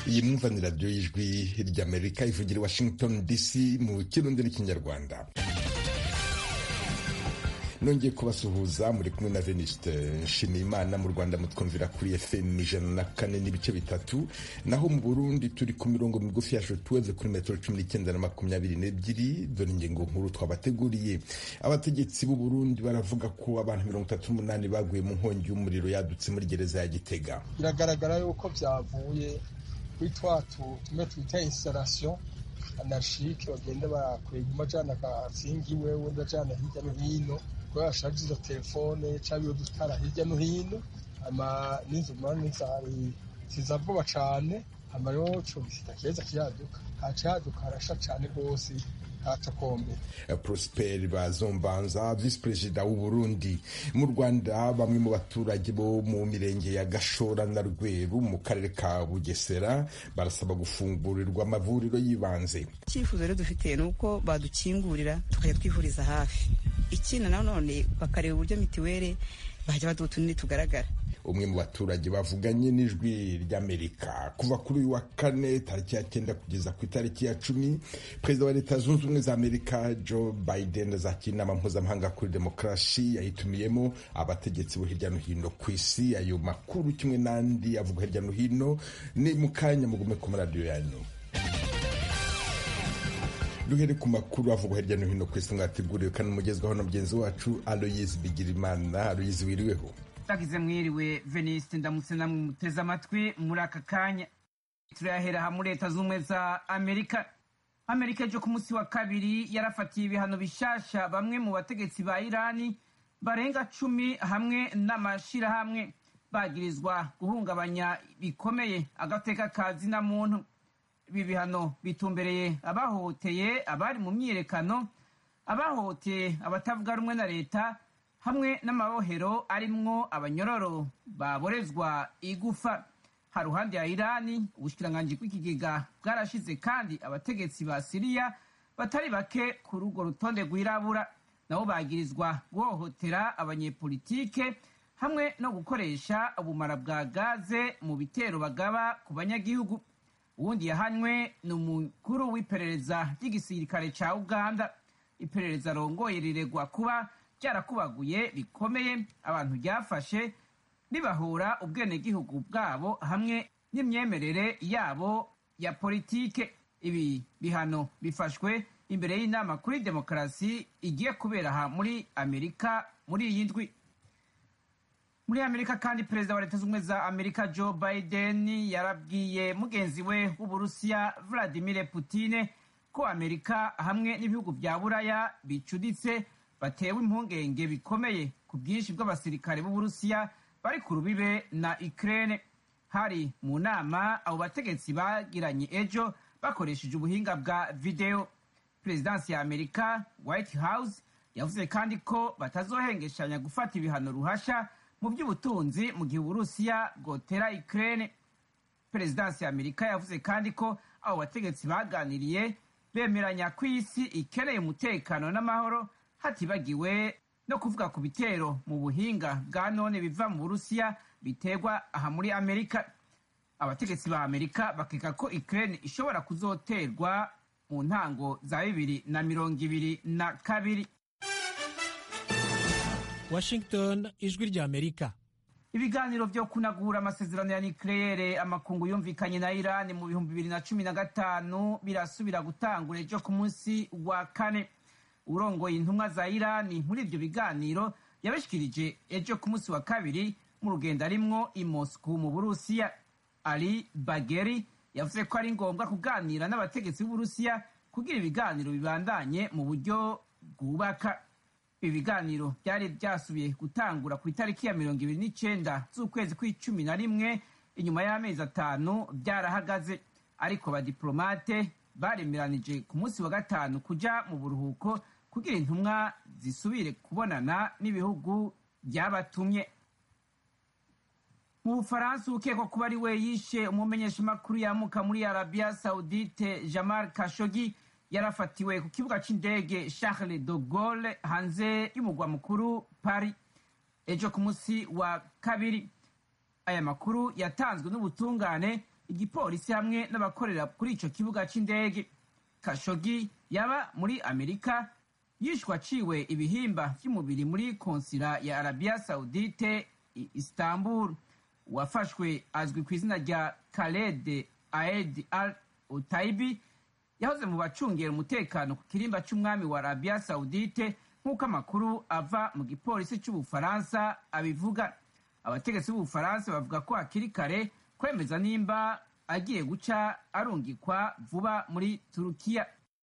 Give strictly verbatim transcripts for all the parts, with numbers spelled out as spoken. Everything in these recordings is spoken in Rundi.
iyi mwumva ni radiyo y'ijwi ry'Amerika ivugira i Washington D C mu kirundi n'ikinyarwanda. Nongeye kubasuhuza muri kumwe na Venuste Nshimiyimana. Mu Rwanda mutwumvira kuri F M ijana na kane n'ibice bitatu, naho mu Burundi turi ku mirongo migufi ya shortwave kuri metero cumi n'icyenda na makumyabiri n'ebyiri. Dore ingingo nkuru twabateguriye. Abategetsi b'u Burundi baravuga ko abantu mirongo itatu n'umunani baguye mu nkongi y'umuriro yadutse muri gereza ya Gitega. Biragaragara yuko byavuye kuri twatu tume twita installation anarchique, bagenda bakwega amajana akazingiwe wenda jana hirya no hino ko yashaje izo telefone cabiyo dutara hirya no hino, ama n'inzu mani zari zizavuba cane, ama rero cyo bisita keza kiyaduka hacaduka arasha cane gose hatakombe. Prosper Bazombanza, vice president w'u Burundi. Mu Rwanda bamwe mu baturage bo mu mirenge ya Gashora na Rweru mu karere ka Bugesera barasaba gufungurirwa amavuriro yibanze. Icyifuzo rero dufite nuko badukingurira tukajya twivuriza hafi, ikindi nanone bakareba uburyo mitiwere bajya badutunni tugaragara. Umwe mu baturage bavuganye n'ijwi ry'Amerika. Kuva kuri uyu wa kane tariki ya cyenda kugeza ku itariki ya cumi, perezida wa Leta Zunze Ubumwe za Amerika Joe Biden azakira inama mpuzamahanga kuri demokarasi yayitumiyemo abategetsi bo hirya no hino ku isi. Ayo makuru kimwe n'andi avuga hirya no hino ni mu kanya, mugume ku maradiyo yanyu. Duhere ku makuru avugwa hirya no hino ku isi mwateguriwe kandi umugezwaho na mugenzi wacu Aloyizi Bigirimana. Aloyizi, wiriweho? Tagize mwiriwe Veniste, ndamutse namwe muteze amatwi muri aka kanya. Turahera ha muri Leta Zunze za Amerika. Amerika ejo ku munsi wa kabiri yarafatiye ibihano bishasha bamwe mu bategetsi ba Irani barenga cumi hamwe n'amashirahamwe bagirizwa guhungabanya bikomeye agateka kazi na muntu. Ibi bihano bitumbereye abahohoteye abari mu myiyerekano, abahohoteye abatavuga rumwe na leta, hamwe n'amabohero arimwo abanyororo baborezwa igufa. Haruhande ya Irani, ubushikiranganji bw'ikigega bwarashize kandi abategetsi ba Siriya batari bake ku rugo rutonde rwirabura, nabo bagirizwa guhohotera abanyepolitike hamwe no gukoresha ubumara bwa gaze mu bitero bagaba ku banyagihugu. Uwundi yahanywe ni umukuru w'iperereza ry'igisirikare ca Uganda. Iperereza rongoye riregwa kuba ryarakubaguye bikomeye abantu ryafashe ribahura ubwenegihugu bwabo hamwe n'imyemerere yabo ya politike. Ibi bihano bifashwe imbere y'inama kuri demokarasi igiye kubera aha muri Amerika muri iyi ndwi. Muri Amerika kandi perezida wa Leta Zunze Ubumwe za Amerika Joe Biden yarabwiye mugenzi we w'Uburusiya Vladimir Putin ko Amerika hamwe n'ibihugu bya Buraya bicuditse batewe impungenge bikomeye ku bwinshi bw'abasirikare b'Uburusiya bari ku rubibe na Ukraine. Hari mu nama abo bategetsi bagiranye ejo bakoresheje ubuhinga bwa video. Prezidansi ya Amerika White House yavuze kandi ko batazohengeshanya gufata ibihano ruhasha mu by'ubutunzi mu gihe Uburusiya bwotera Ukraine. Prezidansi ya Amerika yavuze kandi ko abo bategetsi baganiriye bemeranya ko isi ikeneye umutekano n'amahoro, hatibagiwe no kuvuga ku bitero mu buhinga bwa none biva mu Burusiya biterwa aha muri Amerika. Abategetsi ba Amerika bakeka ko Ukraine ishobora kuzoterwa mu ntango za bibiri na mirongo ibiri na kabiri. Washington, ijwi rya Amerika. Ibiganiro byo kunagura amasezerano ya nucleaire amakungu yumvikanye na Iran mu bihumbi bibiri na cumi na gatanu birasubira gutangura ejo ku munsi wa kane. Urongoye intumwa za Iran muri ibyo biganiro yabashikirije ejo ku munsi wa kabiri mu rugendo arimwo i Moscow mu Burusiya. Ali Bagheri yavuze ko ari ngombwa kuganira n'abategetsi b'Uburusiya kugira ibiganiro bibandanye mu buryo bwubaka. Ibi biganiro byari byasubiye gutangura ku itariki ya mirongo ibiri n'icenda z'ukwezi kw'icumi na rimwe inyuma y'amezi atanu byarahagaze, ariko abadiplomate baremeranije ku munsi wa gatanu kuja mu buruhuko kugira intumwa zisubire kubonana n'ibihugu byabatumye. Mu Bufaransa, ukekwa kuba ari we yishe umumenyeshamakuru yamuka muri Arabia Saudite Jamal Khashoggi yarafatiwe ku kibuga c'indege Charles de Gaulle hanze y'umugwa mukuru Paris ejo ku munsi wa kabiri. Aya makuru yatanzwe n'ubutungane igipolisi hamwe n'abakorera kuri ico kibuga c'indege. Khashoggi yaba muri Amerika yishwe aciwe ibihimba vy'umubiri muri konsila ya Arabia Saudite i Istanbul. Uwafashwe azwi ku izina rya Khaled Aed al-Utaibi, yahoze mu bacungera umutekano ku kirimba c'umwami wa Arabia Saudite nk'uko amakuru ava mu gipolisi c'Ubufaransa abivuga. Abategetsi b'Ubufaransa bavuga ko hakiri kare kwemeza nimba agiye guca arungikwa vuba muri Turukiya.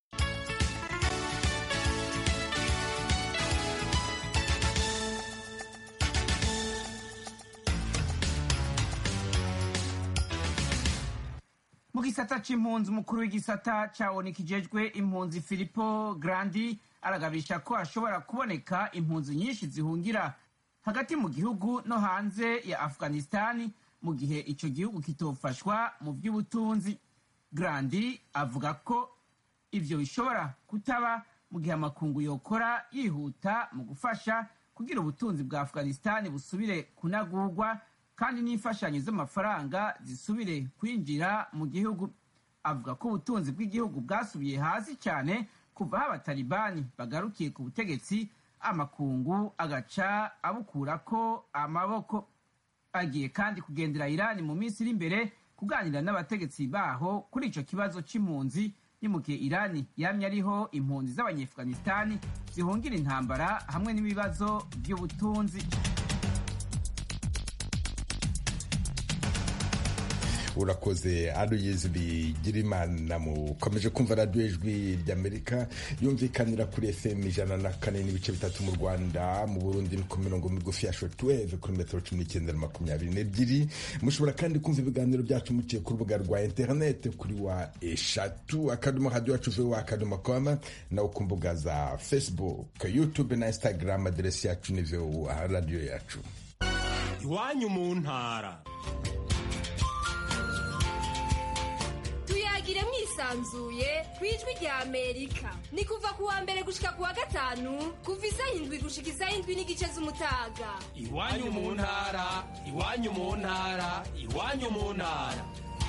Mu gisata c'impunzi, umukuru w'igisata ca O N U kijejwe impunzi Filippo Grandi aragabisha ko hashobora kuboneka impunzi nyinshi zihungira hagati mu gihugu no hanze ya Afghanistani mu gihe ico gihugu kitofashwa mu vy'ubutunzi. Grandi avuga ko ivyo bishobora kutaba mu gihe amakungu yokora yihuta mu gufasha kugira ubutunzi bwa Afghanistani busubire kunagurwa kandi n'imfashanyo z'amafaranga zisubire kwinjira mu gihugu. Avuga ko ubutunzi bw'igihugu bwasubiye hasi cyane kuva aho abatalibani bagarukiye ku butegetsi, amakungu agaca abukurako amaboko. Agiye kandi kugendera Irani mu minsi iri imbere kuganira n'abategetsi baho kuri ico kibazo c'impunzi, ni mu gihe Irani yamye ariho impunzi z'Abanyafghanistani zihungira intambara hamwe n'ibibazo by'ubutunzi. Urakoze Aloyizi Bigirimana. Mukomeje kumva radiyo ijwi ry'Amerika yumvikanira kuri F M ijana na kane n'ibice bitatu mu Rwanda, mu Burundi ni ku mirongo migufi ya shortwave kuri metero cumi n'icyenda na makumyabiri n'ebyiri. Mushobora kandi kumva ibiganiro byacu muciye ku rubuga rwa interinete kuri wa eshatu akadomo radio yacu voa akadomo com, naho ku mbuga za Facebook, YouTube na Instagram aderesi yacu ni voa radio yacu. Iwanyu mu ntara. Tuyagire mwisanzuye kwijwi rya Amerika. Ni kuva kuwa mbere gushika kuwa gatanu kuva isaha indwi gushika isaha indwi n'igice z'umutaga. Iwanyu mu ntara, iwanyu mu ntara, iwanyu mu ntara.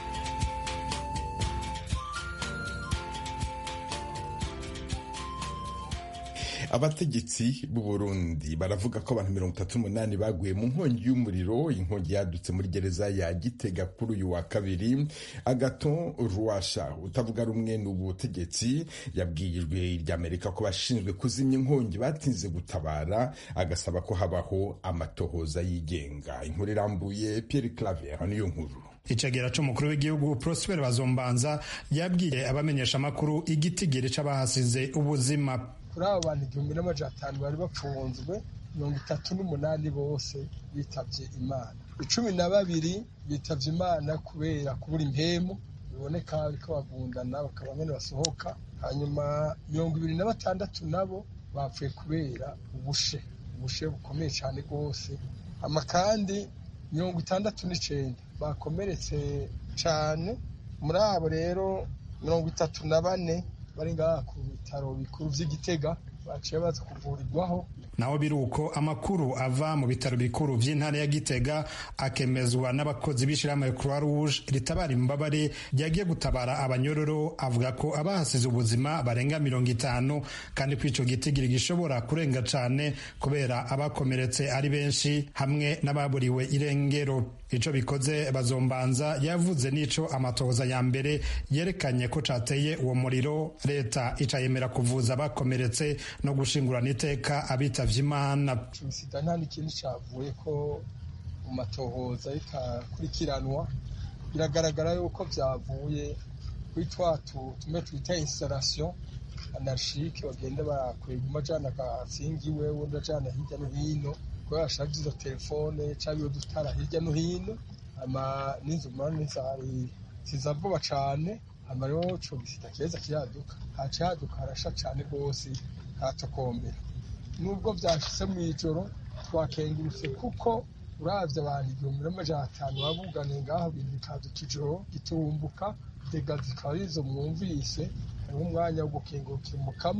Abategetsi b'u Burundi baravuga ko abantu mirongo itatu n'umunani baguye mu nkongi y'umuriro. Inkongi yadutse muri gereza ya Gitega kuri uyu wa kabiri. Agaton Rwasha utavuga rumwe n'ubutegetsi yabwiye ijwi ry'Amerika ko bashinzwe kuzimya inkongi batinze gutabara, agasaba ko habaho amatohoza yigenga. Inkuru irambuye Pierre Claver niyo nkuru. Icegera c'umukuru w'igihugu Prosper Bazombanza yabwiye abamenyesha makuru igitigiri c'abahasize ubuzima. Kuri abo bantu igihumbi n'amajana atanu bari bapfunzwe, mirongo itatu n'umunani bose bitavye Imana. Icumi na babiri bitavye Imana kubera kubura impemu, biboneka ariko bagundana bakaba nyene basohoka. Hanyuma mirongo ibiri na batandatu nabo bapfuye kubera ubushe, ubushe bukomeye cyane rwose. Ama kandi mirongo itandatu n'icenda bakomeretse cyane. Muri abo rero mirongo itatu na bane bari ngaha ku bitaro bikuru vy'Igitega baciye baza kuvurirwaho. Naho biruko amakuru ava mu bitaro bikuru vy'intara ya Gitega akemezwa n'abakozi b'ishirahamwe Croix Rouge ritabara imbabare ryagiye gutabara abanyororo, avuga ko abahasize ubuzima barenga mirongo itanu kandi ko ico gitigiri gishobora kurenga cane kubera abakomeretse ari benshi hamwe n'ababuriwe irengero. Ico bikoze Bazombanza yavuze nico amatohoza ya mbere yerekanye ko cateye uwo muriro. Leta ica yemera kuvuza abakomeretse no gushingurana iteka abitavye Imana. Sida nta n'ikintu cavuye ko mu matohoza ikakurikiranwa. Biragaragara yuko vyavuye kuri twatu tume twita installation anarchique, bagenda barakwega amajana akasingiwe wundi ajana hirya no hino ko yashaje izo telefone cyangwa dutara hirya no hino. Ama n'inzu mani zari zizavuba cane, ama rero co gisita keza kiyaduka haca haduka harasha cane rwose hatokombera. Nubwo vyashitse mw'ijoro twakengurutse kuko uravye abantu igihumbi n'amajana atanu babuganiye ngaho bintu bikaduka ijoro gitumbuka, dega zikaba izo mwumvise. Hariho umwanya wo gukengurukira Umukama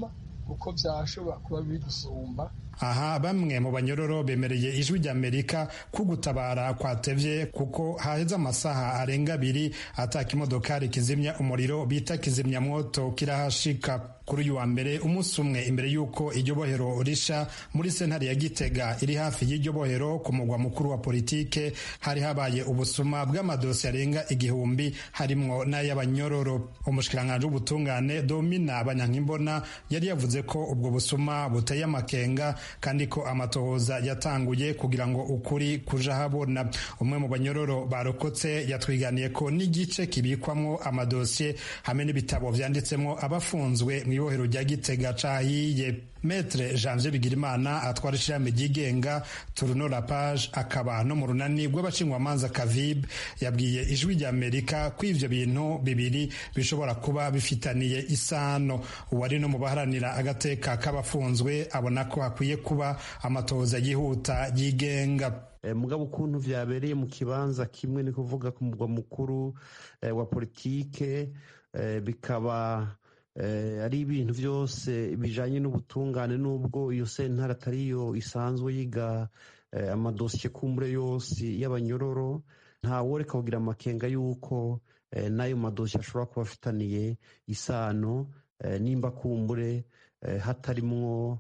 kuko byashobora kuba biri gusumba. Aha bamwe mu banyororo bemereye ijwi ry'Amerika ko gutabara kwatevye kuko haheze amasaha arenga abiri ataka imodokari kizimya umuriro bita kizimya mwoto kirahashika. Kuri uyu wa mbere umunsi umwe imbere y'uko iryo bohero risha muri sentare ya Gitega iri hafi y'iryo bohero ku mugwa mukuru wa politike, hari habaye ubusuma bw'amadosi arenga igihumbi harimwo n'ay'abanyororo. Umushikiranganje w'ubutungane Domina Banyankimbona yari yavuze ko ubwo busuma buteye amakenga kandi ko amatohoza yatanguye kugira ngo ukuri kuja habona. Umwe mu banyororo barokotse yatwiganiye ko n'igice kibikwamwo amadosiye hamwe n'ibitabo vyanditsemwo abafunzwe mw'ibohero rya Gitega cahiye. Maître Janvier Bigirimana atwara ishirahamwe ryigenga Tourneau la Page akaba no mu runani rw'abashingwamanza Kavib yabwiye ijwi ry'Amerika ko ivyo bintu bibiri bishobora kuba bifitaniye isano. Uwari no mu baharanira agateka k'abafunzwe abona ko hakwiye kuba amatohoza yihuta yigenga. E, mugabo ukuntu vyabereye mu kibanza kimwe ni kuvuga ku mugwa mukuru e, wa politike e, bikaba Eh, ari ibintu vyose bijanye n'ubutungane n'ubwo iyo sentare atariyo isanzwe yiga eh, amadosiye kumbure yose y'abanyororo, nta woreka kugira amakenga yuko eh, n'ayo madosiye ashobora kuba afitaniye isano eh, nimba kumbure eh, hatarimwo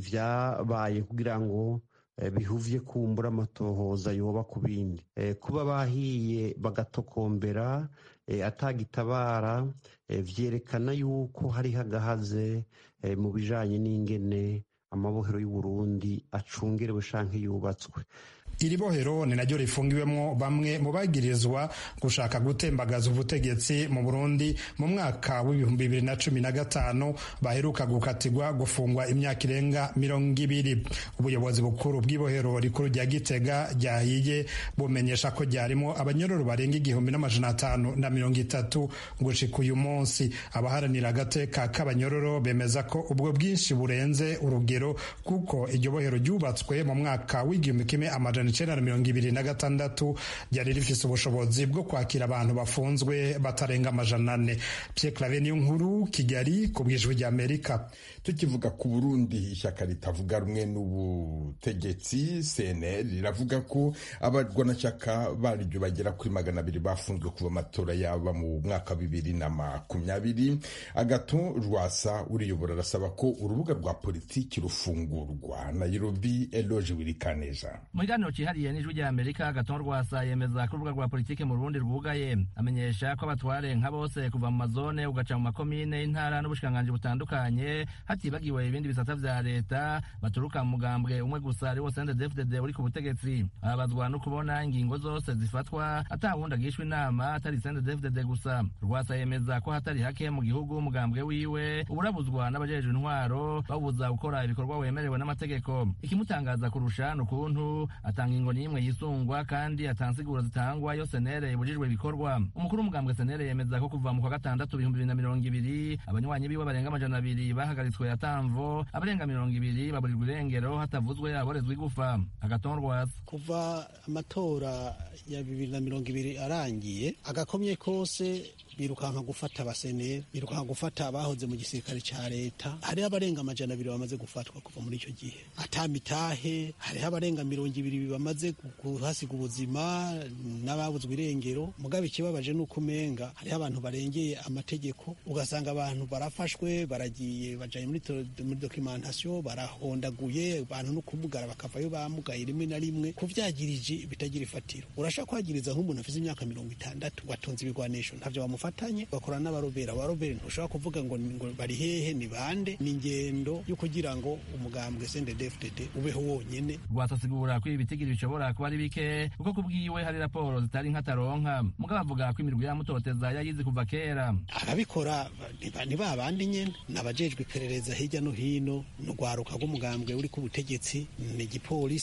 ivyabaye kugira ngo eh, bihuvye kumbura amatohoza yoba ku bindi. Eh, kuba bahiye bagatokombera eh, atagitabara eh, vyerekana yuko hari hagahaze eh, mu bijanye n'ingene amabohero y'u Burundi acungerewe canke yubatswe. Iri bohero ni naryo rifungiwemwo bamwe mu bagirizwa gushaka gutembagaza ubutegetsi mu Burundi mu mwaka w'ibihumbi bibiri na cumi na gatanu baheruka gukatirwa gufungwa imyaka irenga mirongo ibiri. Ubuyobozi bukuru bw'ibohero rikuru rya Gitega ryahiye bumenyesha ko ryarimo abanyororo barenga igihumbi n'amajana atanu na mirongo itatu gushika uyu munsi. Abaharanira agateka k'abanyororo bemeza ko ubwo bwinshi burenze urugero kuko iryo bohero ryubatswe mu mwaka w'igihumbi kimwe amajana icenda na mirongo ibiri na gatandatu ryari rifise ubushobozi bwo kwakira abantu bafunzwe batarenga amajana ane. Pierre Claver Niyonkuru, Kigali, ku bw'ijwi ry'Amerika. Tukivuga ku Burundi, ishyaka ritavuga rumwe n'ubutegetsi C N L riravuga ko abarwanashyaka baryo bagera kuri magana abiri bafunzwe kuva amatora yaba mu mwaka bibiri na makumyabiri. Agathon Rwasa uriyobora arasaba ko urubuga rwa politiki rufungurwa. Nairobi, Eloge Wirikaneza. Hariye n'ijwi rya Amerika, Agathon Rwasa yemeza ko urubuga rwa politike mu Burundi rwugaye. Amenyesha ko abatware nka bose kuva mu mazone ugaca mu makomine, intara n'ubushikanganje butandukanye hatibagiwe ibindi bisata vya leta baturuka mu mugambwe umwe gusa ari wo C N D D F D D uri ku butegetsi. Abazwa no kubona ingingo zose zifatwa atawundi agishwa inama atari C N D D F D D gusa. Rwasa yemeza ko hatari hake mu gihugu umugambwe wiwe uburabuzwa n'abajejwe intwaro babuza gukora ibikorwa wemerewe n'amategeko. Ikimutangaza kurusha n'ukuntu atanga ingo n'imwe yisungwa kandi atansigura zitangwa yo senere ibujijwe ibikorwa. Umukuru w'umugambwe senere yemeza ko kuva mu kwa gatandatu ibihumbi bibiri na mirongo ibiri abanywanyi biwe barenga amajana abiri bahagaritswe yatamvo, abarenga mirongo ibiri baburirwa irengero hatavuzwe aborezwa igufa. Agathon Rwasa: kuva amatora ya bibiri na mirongo ibiri arangiye agakomye kose birukanka gufata abasenere, birukanka gufata abahoze mu gisirikare ca leta. Hariho abarenga amajana abiri bamaze gufatwa kuva muri ico gihe atamitahe, hariho abarenga mirongo ibiri bamaze guhasiga ubuzima n'ababuzwe irengero. Mugabe ikibabaje nuko umenga hariho abantu barengeye amategeko, ugasanga abantu barafashwe baragiye bajaye muri muri documentation barahondaguye abantu no kumugara bakavayo bamugaye rimwe na rimwe kuvyagirije bitagira ifatiro. Urashaka kwagiriza nk'umuntu afite imyaka mirongo itandatu watonze ibigwanisho ntavyo bamufatanye bakorana n'abarobera abarobera ntushobora kuvuga ngo ngo bari hehe ni bande. Ni ingendo yo kugira ngo umugambwe C N D D F D D ubeho wonyene. Rwasasigura ko ibitigiri bishobora kuba ari bike kuko kubwiwe hari raporo zitari nkataronka. Mugabo avuga ko imirwi yamutoteza yayizi kuva kera. Ababikora ni ba bandi nyene nabajejwe iperereza hirya no hino n'ugwaruka rw'umugambwe uri ku butegetsi, ni igipolisi,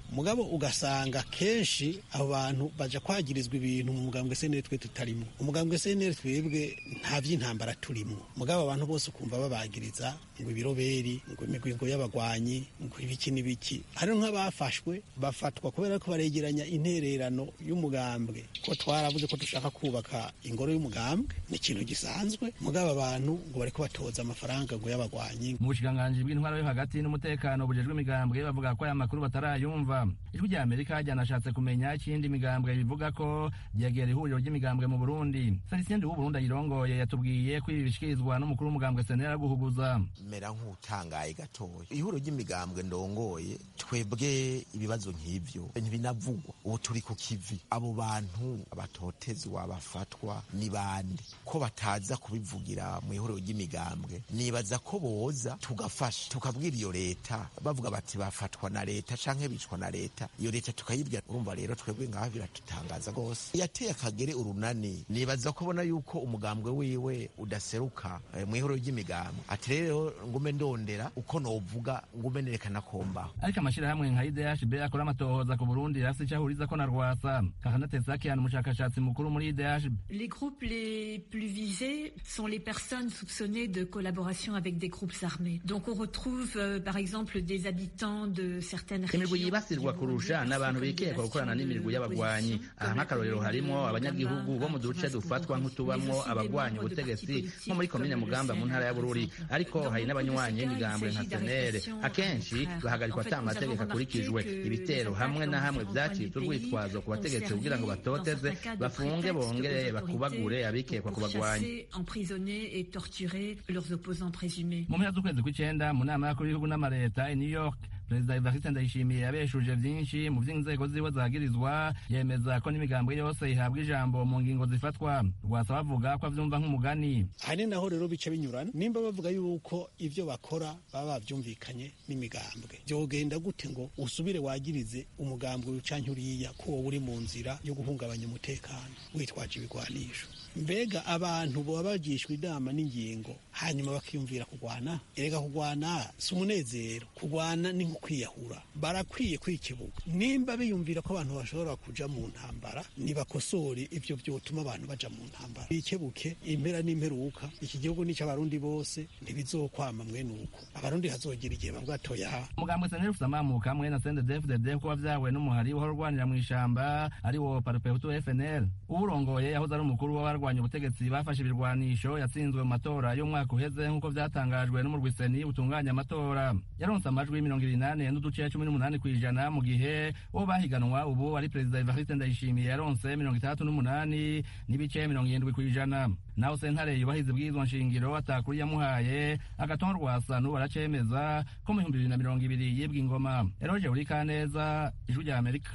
mugabo ugasanga kenshi abo bantu baja kwagirizwa ibintu mu mugambwe seneri twe tutarimo. Umugambwe seneri twebwe nta vy'intambara turimo, mugabo abantu bose ukumva babagiriza ngo ibiroberi, ngo imigwingo y'abagwanyi, ngo ibiki n'ibiki. Hari nk'abafashwe bafatwa kubera ko baregeranya intererano y'umugambwe, ko twaravuze ko dushaka kubaka ingoro y'umugambwe, ni ikintu gisanzwe, mugabo abantu ngo bariko batoza amafaranga ngo y'abagwanyi. Mu bushikiranganji bw'intwaro yo hagati n'umutekano bujejwe imigambwe bavuga ko aya makuru batarayumva. Ijwi rya Amerika ryanashatse kumenya ikindi imigambwe bivuga ko ryegera ihuriro ry'imigambwe mu Burundi. Felicien w'u Burundi ayirongoye yatubwiye ko ibi bishikirizwa n'umukuru w'umugambwe senera guhuguza. Mera nk'utangaye gatoya. Ihuriro ry'imigambwe ndongoye twebwe ibibazo nk'ivyo ntibinavugwa. Ubu turi ku kivi. Abo bantu abatotezi wabafatwa ni bande ko bataza kubivugira mu ihuriro ry'imigambwe. Nibaza ko boza tugafasha tukabwira iyo leta bavuga bati bafatwa na leta canke bicwa na leta, iyo leta tukayibwira. Urumva rero twebwe ngaha biratutangaza gose. Yateye akagere urunani, nibaza ko bona yuko umugambwe wiwe udaseruka e, mu ihuriro ry'imigambwe. Ati rero ngume ndondera uko novuga ngume nerekana komba. Ariko amashira hamwe nka I D H B akora amatohoza ku Burundi yafise cyahuriza ko na Rwasa. Kakana Tesaki yana umushakashatsi mukuru muri I D H B. Les groupes les plus visés sont les personnes soupçonnées de collaboration avec des groupes armés. Donc on retrouve euh, par exemple des habitants de certaines régions. Imirwi yibasirwa kurusha n'abantu bikekwa gukorana n'imirwi y'abagwanyi. Aha nk'akarorero harimo abanyagihugu bo mu duce dufatwa nk'utubamwo abagwanyi ubutegetsi nko muri komine Mugamba mu ntara ya Bururi, ariko hari n'abanywanyi n'imigambwe nka Senere. Akenshi bahagarikwa ata amategeko akurikijwe. Ibitero hamwe na hamwe vyacitse urwitwazo ku bategetsi kugira ngo batoteze, bafunge, bongere bakubagure abikekwa ku bagwanyi. Emprisonner et torturer leurs opposants présumés. Mu mpera z'ukwezi kw'icenda mu nama y'abakuru b'ibihugu n'amareta i New York, Perezida Evariste Ndayishimiye yabeshuje vyinshi mu vy'inzego ziwe zagirizwa, yemeza ko n'imigambwe yose ihabwa ijambo mu ngingo zifatwa. Rwasa bavuga ko avyumva nk'umugani. Hari naho rero bice binyurana, nimba bavuga yuko ivyo bakora baba bavyumvikanye n'imigambwe, vyogenda gute ngo usubire wagirize umugambwe ucanke uriya ko wowe uri mu nzira yo guhungabanya umutekano witwaje ibigwanisho? Mbega abantu baba bagishwa inama n'ingingo hanyuma bakiyumvira kugwana? Erega kugwana si umunezero, kugwana ni kwiyahura. Barakwiye kwikibuka. Nimba biyumvira ko abantu bashobora kuja mu ntambara, nibakosore ivyo vyotuma abantu baja mu ntambara. Bikebuke impera n'imperuka, iki gihugu ni cy'abarundi bose, ntibizokwama mwene uko. Abarundi hazogira igihe bavuga toya. Umugambwe seneri ufamamuka mwe na C N D D F D D ko wavyawe n'umuhari uhorwanira mu ishamba ari wo Parupehutu F N L. Urongoye yahoze ari umukuru w'abarwanya ubutegetsi bafashe ibirwanisho, yatsinzwe mu matora y'umwaka uheze nk'uko vyatangajwe n'umurwiseni utunganya amatora. Yaronse amajwi mirongo ibiri n'ane n'uduce cumi n'umunani kw'ijana mu gihe uwo bahiganwa ubu ari Perezida Evariste Ndayishimiye yaronse mirongo itandatu n'umunani n'ibice mirongo irindwi kw'ijana. Naho sentare yubahiza ibwirizwa nshingiro atakuri yamuhaye agatonda Rwasa n'ubu aracemeza ko mu bihumbi bibiri na mirongo ibiri yibwa ingoma. Eroje Urikaneza, Ijwi rya Amerika.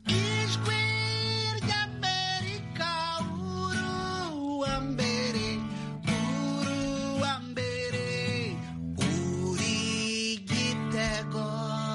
Ijwi ry'Amerika, uru wa mbere, uru wa mbere, uri Gitego.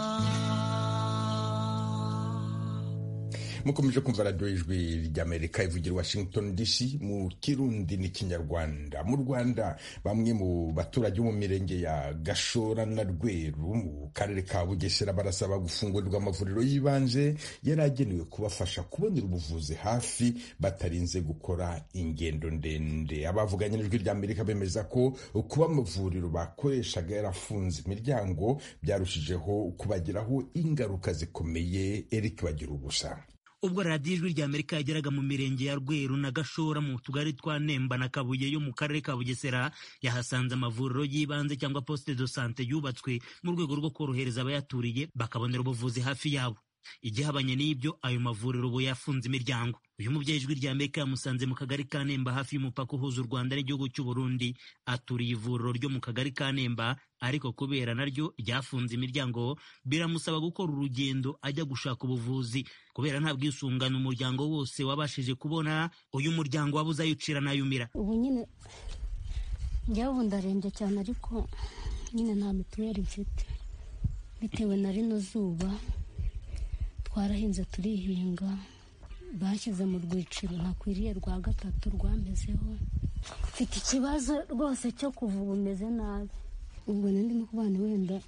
mukomeje kumva radiyo ijwi ry'Amerika ivugira Washington D C mu Kirundi n'ikinyarwanda. Mu Rwanda bamwe mu baturage bo mu mirenge ya Gashora na Rweru mu karere ka Bugesera barasaba gufungurirwa amavuriro y'ibanze yari agenewe kubafasha kubonera ubuvuzi hafi batarinze gukora ingendo ndende. Abavuganye n'ijwi ry'Amerika bemeza ko kuba amavuriro bakoreshaga yarafunze imiryango byarushijeho kubagiraho ingaruka zikomeye. Eric bagira ubusa. Ubwo radiyo ijwi rya Amerika yageraga mu mirenge ya Rweru na Gashora mu tugari twa Nemba na Kabuye yo mu karere ka Bugesera, yahasanze amavuriro y'ibanze cyangwa poste de santé yubatswe mu rwego rwo korohereza abayaturiye bakabonera ubuvuzi hafi yabo. Igihabanye n'ibyo, ayo mavuriro ubu yafunze imiryango. Uyu mubyeyi ijwi rya Amerika yamusanze mu kagari ka Nemba hafi y'umupaka uhuza u Rwanda n'igihugu cy'u Burundi. Aturiye ivuriro ryo mu kagari ka Nemba, ariko kubera naryo ryafunze imiryango biramusaba gukora urugendo ajya gushaka ubuvuzi kubera nta bwisungane umuryango wose wabashije kubona. Uyu muryango wabuze ayucira n'ayumira. Ubu nyine njyewe ubu ndarembye cyane, ariko nyine nta mituweli mfite bitewe na rino zuba. Twarahinze turihinga, bashyize mu rwiciro ntakwiriye rwa gatatu rwamezeho. Mfite ikibazo rwose cyo kuva ubu meze nabi. Ubwo ndimo kubana wenda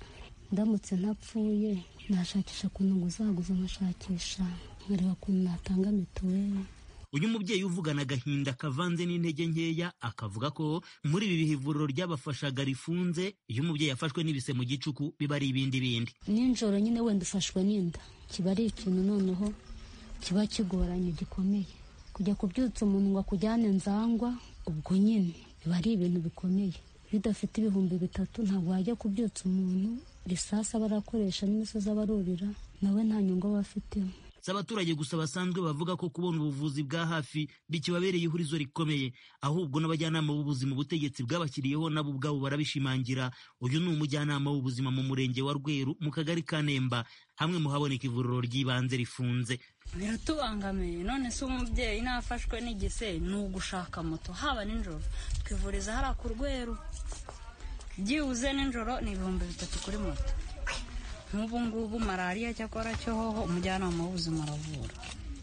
ndamutse ntapfuye nashakisha ukuntu nguzaguza nkashakisha nkareba ukuntu natanga mituweli. Uyu mubyeyi uvugana agahinda kavanze n'intege nkeya akavuga ko muri ibi bihe ivuriro ryabafashaga rifunze, iyo umubyeyi yafashwe n'ibise mu gicuku biba ari ibindi bindi. Ninjoro nyine wenda ufashwe n'inda kiba ari ikintu noneho kiba kigoranye gikomeye. Kujya kubyutsa umuntu ngo akujyane nzangwa ubwo nyine biba ari ibintu bikomeye. Bidafite ibihumbi bitatu ntabwo wajya kubyutsa umuntu, risasa barakoresha n'imisozi abarurira nawe nta nyungu aba afiteho. Si abaturage gusa basanzwe bavuga ko kubona ubuvuzi bwa hafi bikibabereye ihurizo rikomeye, ahubwo n'abajyanama b'ubuzima ubutegetsi bwabashyiriyeho nabo ubwabo barabishimangira. Uyu ni umujyanama w'ubuzima mu murenge wa Rweru mu kagari ka Nemba, hamwe mu haboneka ivuriro ry'ibanze rifunze. Biratubangamiye, none se umubyeyi nafashwe n'igise ni ugushaka moto haba nijoro twivuriza hariya ku Rweru, byibuze nijoro ni ibihumbi bitatu kuri moto. Nk'ubu ngubu malariya cyakora cyo hoho umujyanama w'ubuzima aravura,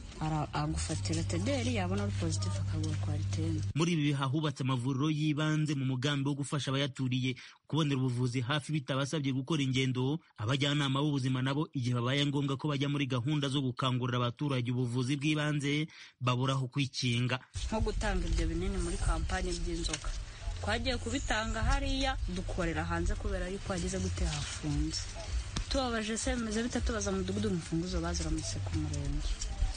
agufatira tederi yabona ari positive akaguha kwaritene. Muri ibi biha hubatse amavuriro y'ibanze mu mugambi wo gufasha abayaturiye kubonera ubuvuzi hafi bitabasabye gukora ingendo. Abajyanama b'ubuzima nabo igihe babaye ngombwa ko bajya muri gahunda zo gukangurira abaturage ubuvuzi bw'ibanze baburaho kwikinga, nko gutanga ibyo binini muri kampani by'inzoka. Twagiye kubitanga hariya dukorera hanze kubera yuko hagize gute hafunze. Tubabaje se bimeze bite, tubaza mu mudugudu umufunguzo baziramutse ku murenge,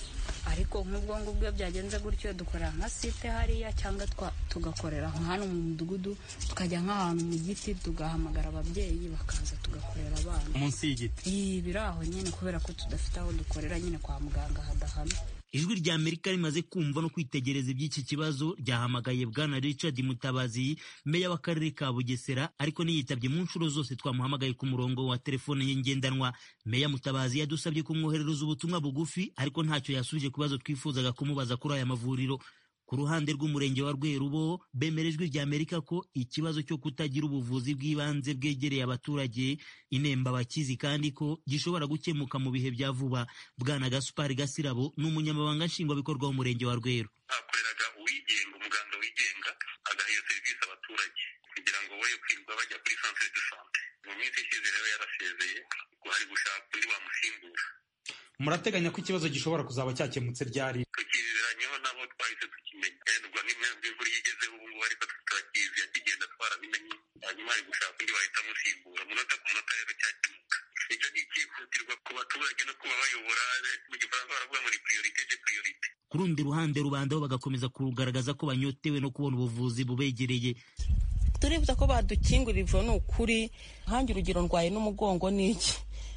ariko nk'ubwo ngubwo byagenze gutyo dukorera nka site hariya cyangwa tugakorera hano mu mudugudu, tukajya nk'ahantu mu giti tugahamagara ababyeyi bakaza tugakorera abana munsi y'igiti. Ibi biraho nyine kubera ko tudafite aho dukorera nyine kwa muganga hadahana. Ijwi rya Amerika rimaze kumva no kwitegereza iby'iki kibazo ryahamagaye Bwana Richard Mutabazi, meya w'akarere ka Bugesera, ariko niyitabye mu nshuro zose twamuhamagaye ku murongo wa telefone ye ngendanwa. Meya Mutabazi yadusabye kumwoherereza ubutumwa bugufi, ariko ntacyo yasubije ku bibazo twifuzaga kumubaza kuri aya mavuriro. Ku ruhande rw'umurenge wa Rweru bo bemerejwe rya Amerika ko ikibazo cyo kutagira ubuvuzi bw'ibanze bwegereye abaturage inemba bakizi kandi ko gishobora gukemuka mu bihe bya vuba. Bwana Gaspard Gasirabo ni umunyamabanga nshingwabikorwa w'umurenge wa Rweru. Hakoreraga uwigenga, umuganga wigenga agaha iyo serivisi abaturage kugira ngo boye kwirirwa bajya kuri centre de santé. Mu minsi ishize rero yarasezeye, hari gushaka undi wamusimbura. Murateganya ko ikibazo gishobora kuzaba cyakemutse ryari? Tukizeranyeho nabo twahise tukimenya. Ubwo n'imwe imvura yigezeho ubu ngubu, ariko turakizi yakigenda twarabimenye, hanyuma ari gushaka undi wahita amusimbura. Umunota ku munota rero cyakemuka. Icyo ni icyihutirwa ku baturage no kuba bayobora, mu gifaransa baravuga ngo ni priorite de priorite. Ku rundi ruhande rubanda bo bagakomeza kugaragaza ko banyotewe no kubona ubuvuzi bubegereye. Turibuza ko badukingurira ivyo ni ukuri. Hanjye urugero ndwaye n'umugongo n'iki,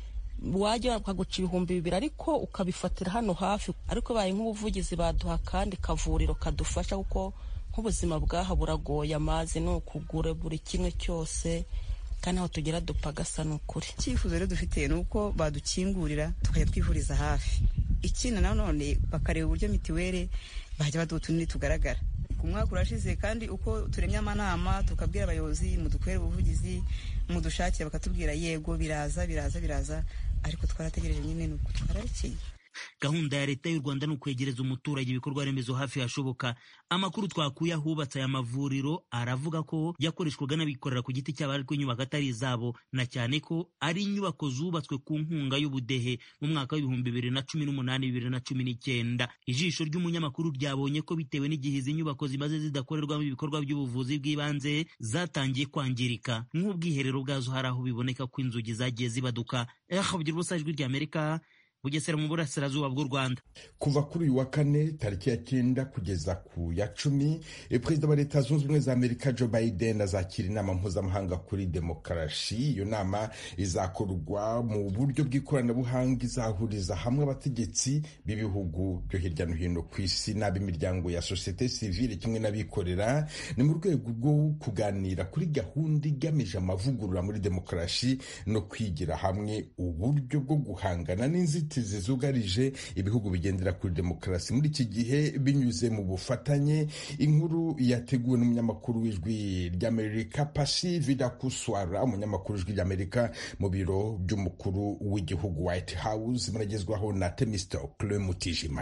wajya ukaguca ibihumbi bibiri ariko ukabifatira hano hafi, ariko baye nk'ubuvugizi baduha kandi kavuriro kadufasha, kuko nk'ubuzima bwaha buragoye, amazi ni ukugura buri kimwe cyose kandi aho tugera dupagasa ni ukuri. Icyifuzo rero dufite ni uko badukingurira tukajya twivuriza hafi, ikindi nanone bakareba uburyo mitiweli bajya baduha utunini tugaragara. Ku mwaka urashize kandi uko turemye amanama tukabwira abayobozi mudukwere ubuvugizi mudushakira, bakatubwira yego biraza biraza biraza, ariko twarategereje nyine nuko twararekeye. Gahunda ya leta y'u Rwanda ni ukwegereza umuturage ibikorwa remezo hafi hashoboka. Amakuru twakuye ahubatse aya mavuriro aravuga ko yakoreshwaga n'abikorera ku giti cyabo, ariko inyubako atari izabo, na cyane ko ari inyubako zubatswe ku nkunga y'ubudehe mu mwaka w'ibihumbi bibiri na cumi n'umunani bibiri na cumi n'icyenda. Ijisho ry'umunyamakuru ryabonye ko bitewe n'igihe izi nyubako zimaze zidakorerwamo ibikorwa by'ubuvuzi bw'ibanze zatangiye kwangirika, nk'ubwiherero bwazo hari aho biboneka ko inzugi zagiye zibaduka. Eh, ubugira ubusa Ijwi rya Amerika, Bugesera mu burasirazuba bw'u Rwanda. Kuva kuri uyu wa kane tariki ya cyenda kugeza ku ya cumi, perezida wa Leta Zunze Ubumwe za Amerika Joe Biden azakira inama mpuzamahanga kuri demokarasi. Iyo nama izakorwa mu buryo bw'ikoranabuhanga, izahuriza hamwe abategetsi b'ibihugu byo hirya no hino ku isi n'ab'imiryango ya sosiyete sivile kimwe n'abikorera. Ni mu rwego rwo kuganira kuri gahunda igamije amavugurura muri demokarasi no kwigira hamwe uburyo bwo guhangana n'inzitizi zizugarije ibihugu bigendera kuri demokarasi muri iki gihe binyuze mu bufatanye. Inkuru yateguwe n'umunyamakuru w'Ijwi ry'Amerika Pasi Vidakuswara, umunyamakuru w'Ijwi ry'Amerika mu biro by'umukuru w'igihugu White House, muragezwaho na Temistocle Mutijima.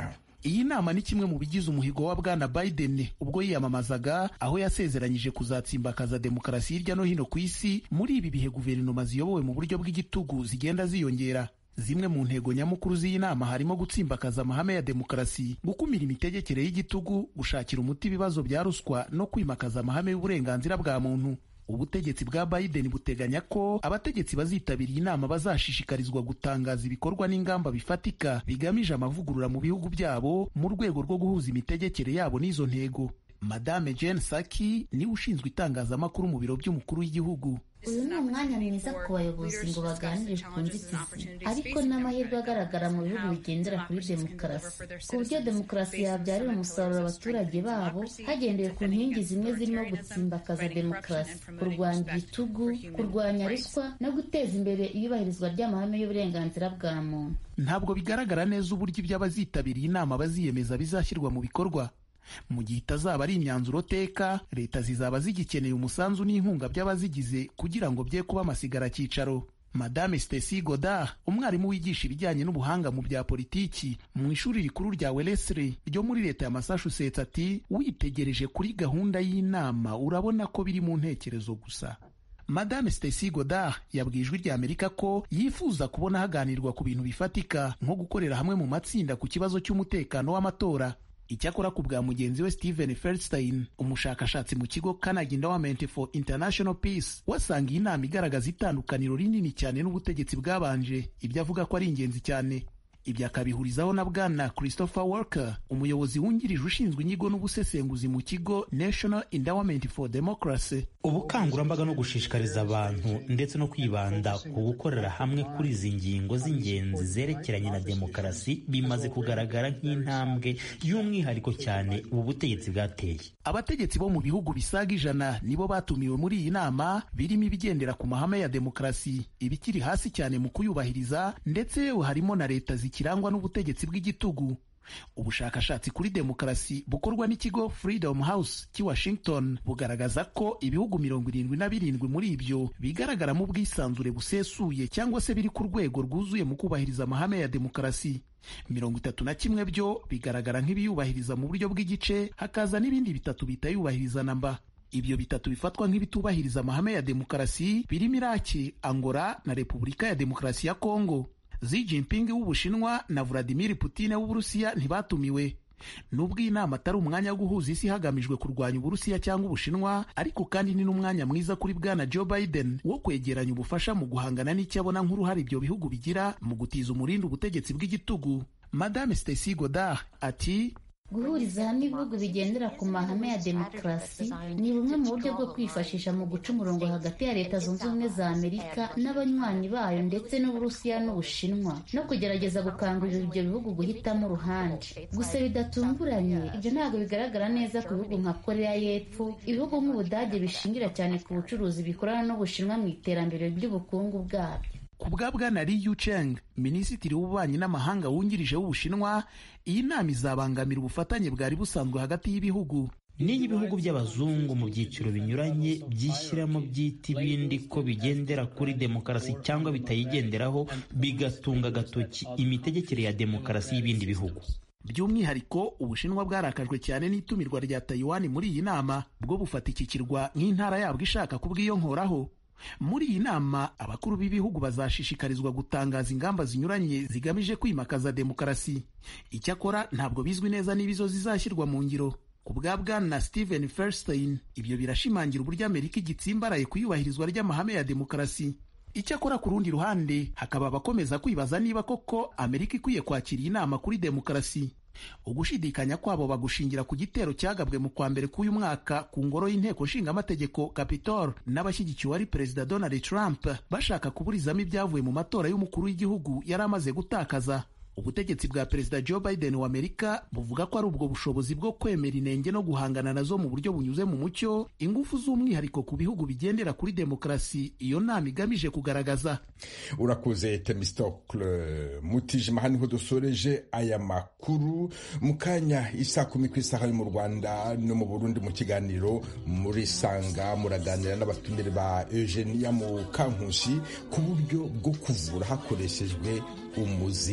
Iyi nama ni kimwe mu bigize umuhigo wa bwana Biden ubwo yiyamamazaga, aho yasezeranyije kuzatsimbakaza demokarasi hirya no hino ku isi muri ibi bihe guverinoma ziyobowe mu buryo bw'igitugu zigenda ziyongera. Zimwe mu ntego nyamukuru z'iyi nama harimo gutsimbakaza amahame ya demokarasi, gukumira imitegekere y'igitugu, gushakira umuti ibibazo bya ruswa no kwimakaza amahame y'uburenganzira bwa muntu. Ubutegetsi bwa Biden buteganya ko abategetsi bazitabira iyi nama bazashishikarizwa gutangaza ibikorwa n'ingamba bifatika bigamije amavugurura mu bihugu byabo mu rwego rwo guhuza imitegekere yabo n'izo ntego. Madame Jen Psaki niwe ushinzwe itangazamakuru mu biro by'umukuru w'igihugu. Uyu ni umwanya mwiza ku bayobozi ngo baganire ku nzitizi, ariko n'amahirwe agaragara mu bihugu bigendera kuri demokarasi, ku buryo demokarasi yabyarira umusaruro abaturage babo hagendewe ku nkingi zimwe zirimo gutsimbakaza demokarasi, kurwanya igitugu, kurwanya ruswa no guteza imbere iyubahirizwa ry'amahame y'uburenganzira bwa muntu. Ntabwo bigaragara neza uburyo iby'abazitabiriye inama baziyemeza bizashyirwa mu bikorwa. Mu gihe itazaba ari imyanzuro teka, leta zizaba zigikeneye umusanzu n'inkunga by'abazigize kugira ngo bye kuba amasigara cyicaro. Madame Stacy Godard, umwarimu wigisha ibijyanye n'ubuhanga mu bya politiki mu ishuri rikuru rya Wellesley ryo muri leta ya Massachusetts, ati witegereje kuri gahunda y'inama urabona ko biri mu ntekerezo gusa. Madame Stacy Godard yabwiye Ijwi rya Amerika ko yifuza kubona haganirwa ku bintu bifatika nko gukorera hamwe mu matsinda ku kibazo cy'umutekano w'amatora. Icyakora ku bwa mugenzi we Stephen Feldstein, umushakashatsi mu kigo Carnegie Endowment for International Peace, wasanga iyi nama igaragaza itandukaniro rinini cyane n'ubutegetsi bwabanje, ibyo avuga ko ari ingenzi cyane. Ibyo akabihurizaho na bwana Christopher Walker, umuyobozi wungirije ushinzwe inyigo n'ubusesenguzi mu kigo National Endowment for Democracy. Ubukangurambaga no gushishikariza abantu ndetse no kwibanda ku gukorera hamwe kuri izi ngingo z'ingenzi zerekeranye na demokarasi bimaze kugaragara nk'intambwe y'umwihariko cyane ubu butegetsi bwateye. Abategetsi bo mu bihugu bisaga ijana nibo batumiwe muri iyi nama, birimo ibigendera ku mahame ya demokarasi, ibikiri hasi cyane mu kuyubahiriza, ndetse harimo na leta zikirangwa n'ubutegetsi bw'igitugu. Ubushakashatsi kuri demokarasi bukorwa n'ikigo Freedom House cy'i Washington bugaragaza ko ibihugu mirongo irindwi na birindwi muri ibyo bigaragaramo ubwisanzure busesuye cyangwa se biri ku rwego rwuzuye mu kubahiriza amahame ya demokarasi. Mirongo itatu na kimwe byo bigaragara nk'ibiyubahiriza mu buryo bw'igice, hakaza n'ibindi bitatu bitayubahiriza namba. Ibyo bitatu bifatwa nk'ibitubahiriza amahame ya demokarasi birimo Iraki, Angola na Repubulika ya Demokarasi ya Kongo. Xi Jinping w'Ubushinwa na Vladimir Putin w'Uburusiya ntibatumiwe. Nubwo iyi nama atari umwanya wo guhuza isi hagamijwe kurwanya Uburusiya cyangwa Ubushinwa, ariko kandi ni n'umwanya mwiza kuri bwana Joe Biden wo kwegeranya ubufasha mu guhangana n'icyo abona nk'uruhare ibyo bihugu bigira mu gutiza umurindi ubutegetsi bw'igitugu. Madame Stacy Godard ati guhuriza hamwe ibihugu bigendera ku mahame ya demokarasi ni bumwe mu buryo bwo kwifashisha mu guca umurongo hagati ya Leta Zunze Ubumwe za Amerika n'abanywanyi bayo ndetse n'Uburusiya n'Ubushinwa, no kugerageza gukangurira ibyo bihugu guhitamo uruhande. Gusa bidatunguranye, ibyo ntabwo bigaragara neza ku bihugu nka Korea y'Epfo, ibihugu nk'Ubudage bishingira cyane ku bucuruzi bikorana n'Ubushinwa mu iterambere ry'ubukungu bwabyo. Ku bwa bwana Li Yucheng, minisitiri w'ububanyi n'amahanga wungirije w'Ubushinwa, iyi nama izabangamira ubufatanye bwari busanzwe hagati y'ibihugu. N'iyo ibihugu by'abazungu mu byiciro binyuranye byishyiramo byita ibindi ko bigendera kuri demokarasi cyangwa bitayigenderaho, bigatunga agatoki imitegekere ya demokarasi y'ibindi bihugu. By'umwihariko Ubushinwa bwarakajwe cyane n'itumirwa rya Taiwan muri iyi nama, bwo bufata iki kirwa nk'intara yabwo ishaka kubwiyonkoraho. Muri iyi nama abakuru b'ibihugu bazashishikarizwa gutangaza ingamba zinyuranye zigamije kwimakaza demokarasi. Icyakora ntabwo bizwi neza niba izo zizashyirwa mu ngiro. Ku bwa bwana Stephen Feldstein, ibyo birashimangira uburyo Amerika igitsimbaraye ku iyubahirizwa ry'amahame ya demokarasi. Icyakora ku rundi ruhande hakaba abakomeza kwibaza niba koko Amerika ikwiye kwakira iyi nama kuri demokarasi. Ugushidikanya kwabo bagushingira ku gitero cyagabwe mu kwa mbere k'uyu mwaka ku ngoro y'inteko nshingamategeko Capitol n'abashyigikiwe ari Perezida Donald Trump bashaka kuburizamo ibyavuye mu matora y'umukuru w'igihugu yari amaze gutakaza. Ubutegetsi bwa Perezida Joe Biden wa Amerika buvuga ko ari ubwo bushobozi bwo kwemera inenge no guhangana nazo mu buryo bunyuze mu mucyo, ingufu z'umwihariko ku bihugu bigendera kuri demokarasi iyo nama igamije kugaragaza. Urakoze Themistocle Mutijima. Hano niho dusoreje aya makuru. Mu kanya isa kumi ku isaha yo mu Rwanda no mu Burundi mu kiganiro muri Sanga muraganira n'abatumire ba Eugenia Mukankusi ku buryo bwo kuvura hakoreshejwe umuziki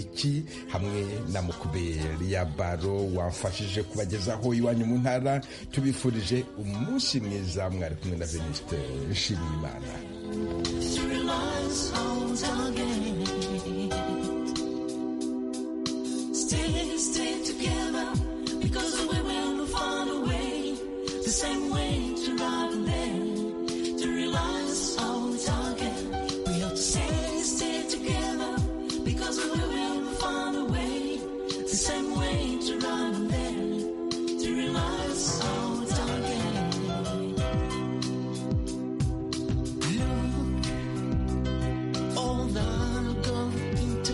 hamwe na Mukuberi ya Baro wamfashije kubagezaho iwanyu mu ntara. Tubifurije umunsi mwiza, mwari kumwe na Venuste Nshimiyimana. She relies on